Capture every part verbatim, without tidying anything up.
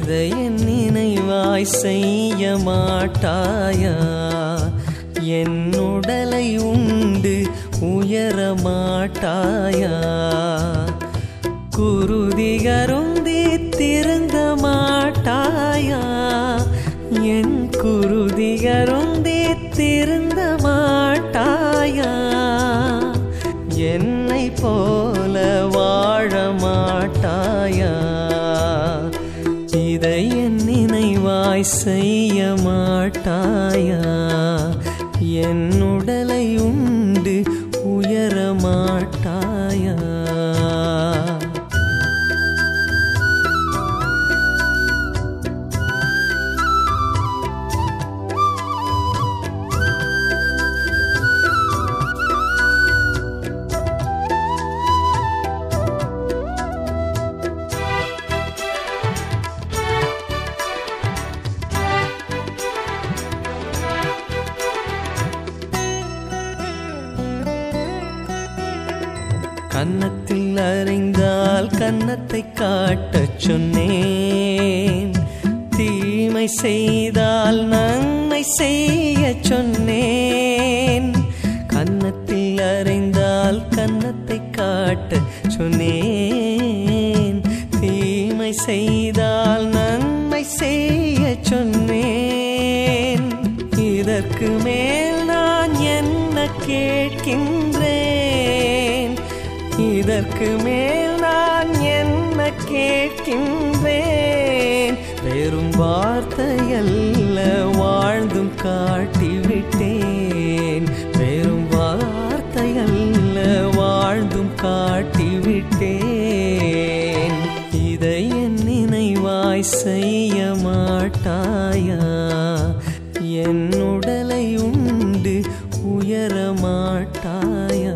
இதை என் நினைவாய் செய்ய மாட்டாயா? என் உடலை உண்டு உயர மாட்டாயா? குருதிகருந்தி திருந்த மாட்டாயா? என் குருதிகருந்தி திருந்த மாட்டாயா? என்னை போல வாழ மாட்டாயா? இதை என் நினைவாய் செய்ய மாட்டாயா? என் உடலை உண்டு உயர மாட்டாயா? கன்னத்தில் அறைந்தால் கன்னத்தை காட்டச் சொன்னேன். தீமை செய்தால் நன்மை செய்ய சொன்னேன். கன்னத்தில் அறைந்தால் கன்னத்தை காட்டச் சொன்னேன். தீமை செய்தால் நன்மை செய்ய சொன்னேன். இதற்கு மேல் நான் என்ன கேட்கின்றேன்? இதற்கு மேல் நான் என்ன கேட்கின்றேன்? வெறும் வார்த்தையல்ல வாழ்ந்தும் காட்டிவிட்டேன். வெறும் வார்த்தையல்ல வாழ்ந்தும் காட்டிவிட்டேன். இதை என் நினைவாய் செய்ய மாட்டாயா? என் உடலை உண்டு உயர மாட்டாயா?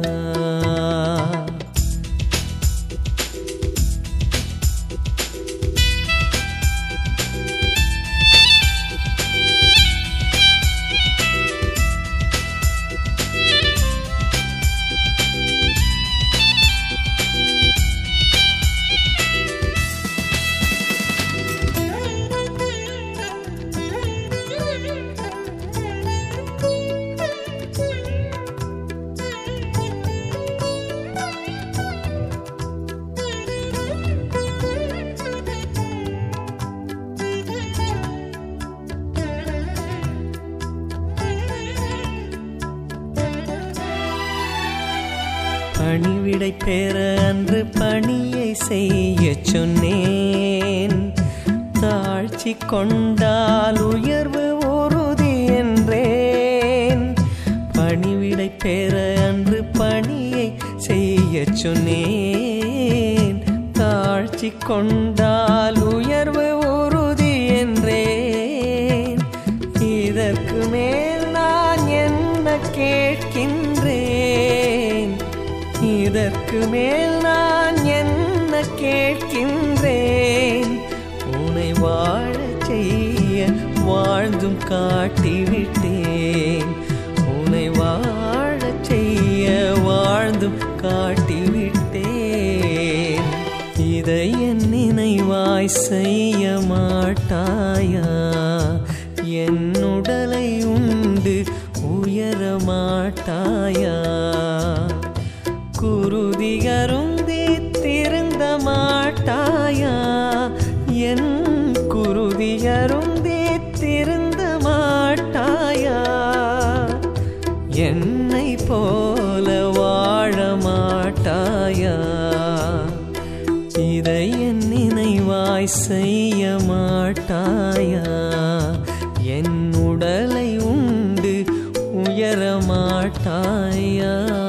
பணிவிடை பெற அன்று பணியை செய்ய சொன்னேன். தாழ்ச்சி கொண்டால் உயர்வு உறுதி என்றேன். பணிவிடை பெற அன்று பணியை செய்ய சொன்னேன். தாழ்ச்சி கொண்டால் உயர்வு உறுதி என்றேன். இதற்கு மேல் நான் என்ன கேட்கின்றேன்? இதற்கு மேல் நான் என்ன கேட்கின்றேன்? உன்னை வாழச் செய்ய வாழ்ந்தும் காட்டிவிட்டேன். உன்னை வாழச் செய்ய வாழ்ந்தும் காட்டிவிட்டேன். இதை என் நினைவாய் செய்ய மாட்டாயா? என் உடலை உண்டு உயர மாட்டாயா? குருதிகருந்தி திருந்த மாட்டாயா? என் குருதிகருந்தி திருந்த மாட்டாயா? என்னை போல வாழ மாட்டாயா? இதை என் நினைவாய் செய்ய மாட்டாயா? என் உடலை உண்டு உயர மாட்டாயா?